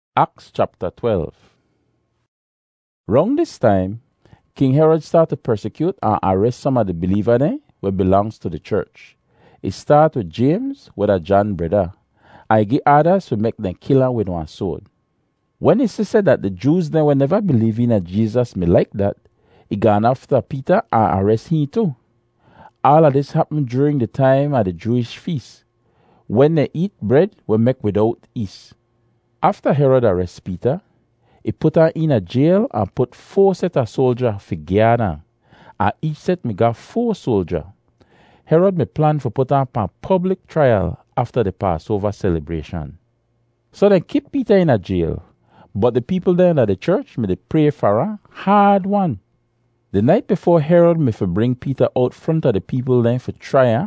Acts chapter 12. Round this time, King Herod started to persecute and arrest some of the believers who belongs to the church. It started with James, with a John brother. I give others to make them kill him with one sword. When it said that the Jews then were never believing that Jesus me like that, he gone after Peter and arrest him too. All of this happened during the time of the Jewish feast, when they eat bread we make without yeast. After Herod arrest Peter, he put her in a jail and put 4 set of soldiers for guard her, and each set me got 4 soldiers. Herod me plan for put her on public trial after the Passover celebration. So they keep Peter in a jail, but the people there at the church me they pray for her hard one. The night before Herod me for bring Peter out front of the people then for trial,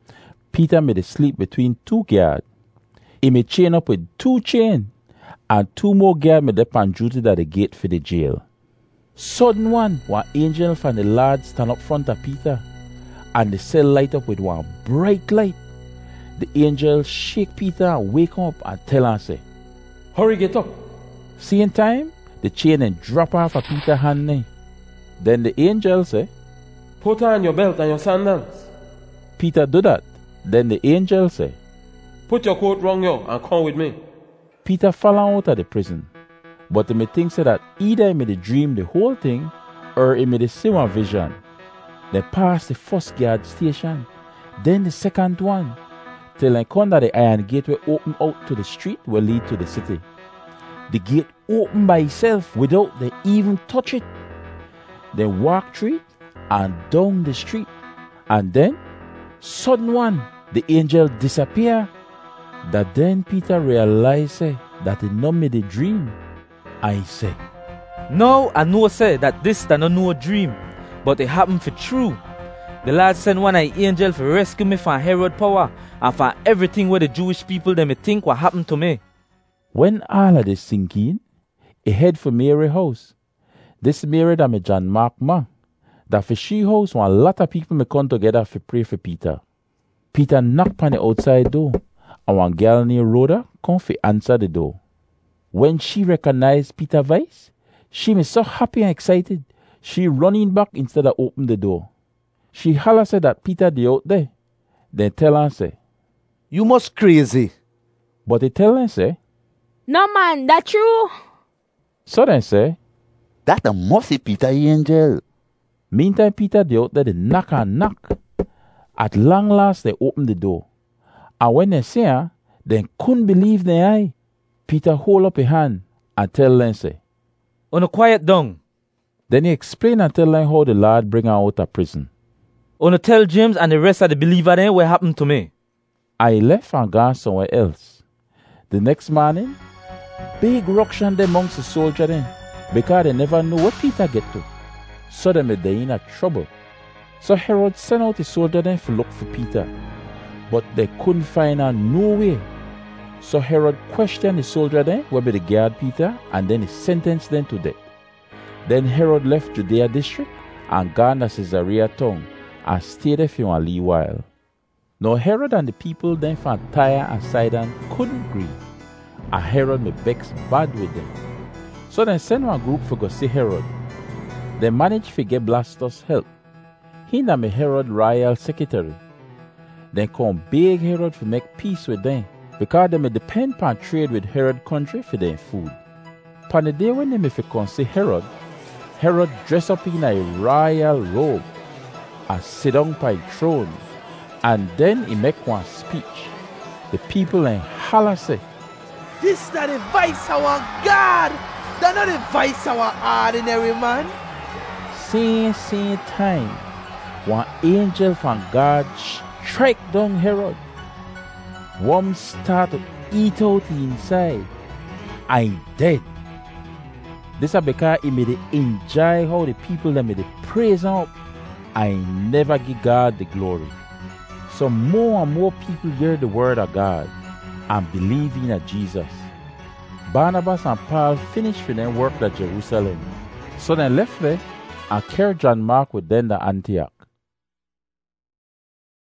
Peter me they sleep between 2 guards. He me chain up with 2 chains, and 2 more guards me dey on duty at the gate for the jail. Sudden one angel from the Lord stand up front of Peter, and the cell light up with one bright light. The angel shake Peter and wake him up and tell him say, "Hurry, get up." Same time, the chain and drop off of Peter's hand. Then the angel say, "Put on your belt and your sandals." Peter do that. Then the angel say, "Put your coat round you and come with me." Peter fall out of the prison, but he may think say that either he may dream the whole thing or he may see one vision. They pass the first guard station, then the second one, till they come that the iron gate will open out to the street will lead to the city. The gate open by itself without they even touch it. They walk through it and down the street, and then sudden one, the angel disappear. That then Peter realized that he not made a dream. I say, "Now I know say that this is not no dream, but it happened for true. The Lord sent one angel for rescue me from Herod power and from everything where the Jewish people them think what happened to me." When all of this sink in, he head for Mary house. This Mary that me John Mark ma, that for she house one lot of people me come together for pray for Peter. Peter knock on the outside door, and one girl named Rhoda come for answer the door. When she recognized Peter's voice, she was so happy and excited. She running back instead of open the door. She holler said that Peter dey out there. Then tell her say, "You must crazy." but he tell her say, "No man, that true." so then say, "That a must Peter angel." meantime Peter dey out there they knock and knock. At long last they open the door. And when they see her, they couldn't believe their eye. Peter hold up a hand and tell them say, "Una quiet down. then he explain and tell them how the Lord bring her out of prison. Una tell James and the rest of the believers then what happened to me." I left and gone somewhere else. The next morning, big ruction amongst the soldiers then, because they never know what Peter get to. So they made in a trouble. So Herod sent out the soldiers then to look for Peter, but they couldn't find her nowhere. So Herod questioned the soldier then whether they guard Peter, and then he sentenced them to death. Then Herod left Judea district and gone to Caesarea town and stayed there for a little while. Now Herod and the people then from Tyre and Sidon couldn't agree, and Herod me vex bad with them. So they sent one group for go see Herod. They managed to get Blastus help. He na me Herod royal secretary. Then come beg Herod to make peace with them, because they may depend upon trade with Herod country for their food. Upon the day when they may come see Herod, Herod dress up in a royal robe and sit down by throne, and then he make one speech. The people and holler say, "This not the vice our God, that not the vice our ordinary man." Same time, one angel from God strike down Herod. Worms start to eat out inside. I dead. This is because he made enjoy how the people that made praise him up. I never give God the glory. So more and more people hear the word of God and believe in Jesus. Barnabas and Paul finished for them work at Jerusalem. So they left there and carried John Mark with them to Antioch.